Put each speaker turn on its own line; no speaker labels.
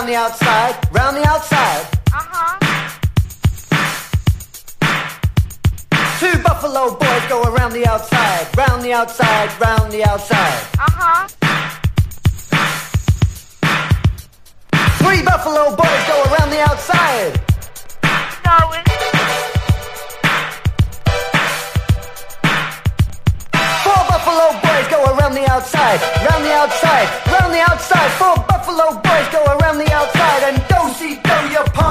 the outside, round the outside. Two buffalo boys go around the outside, round the outside, round the outside. Three buffalo boys go around the outside. Four buffalo boys go around the outside, round the outside, round the outside. Four buffalo boys go around the outside and do-si-do your palm.